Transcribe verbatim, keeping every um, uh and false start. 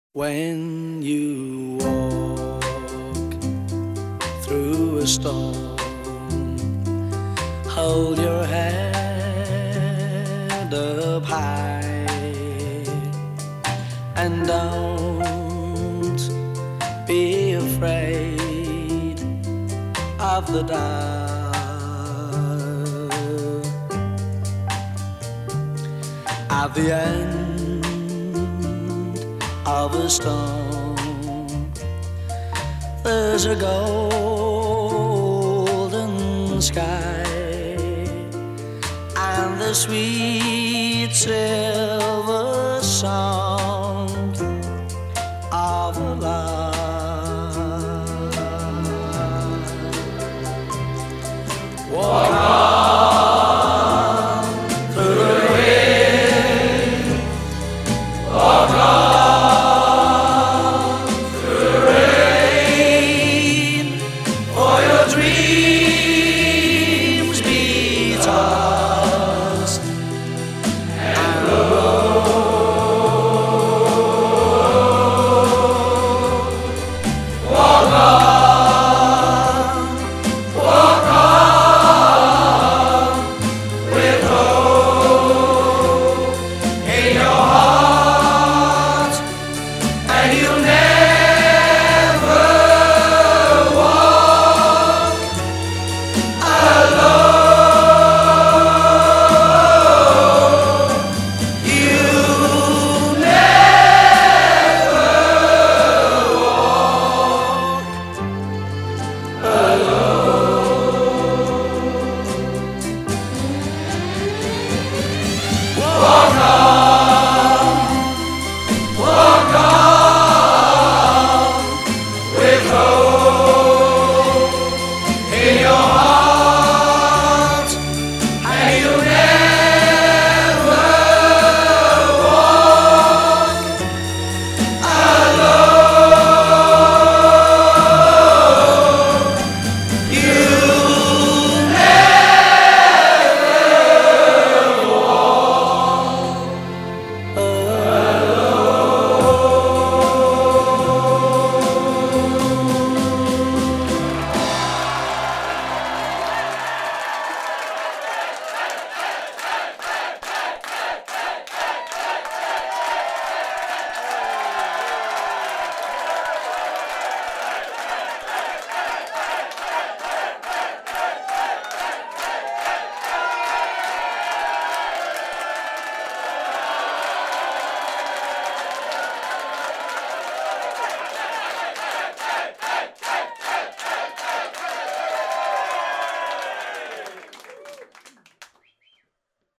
When you walk through a storm, hold your head up high and don't be afraid of the dark. At the end of a storm, there's a golden sky and the sweet silver song of love.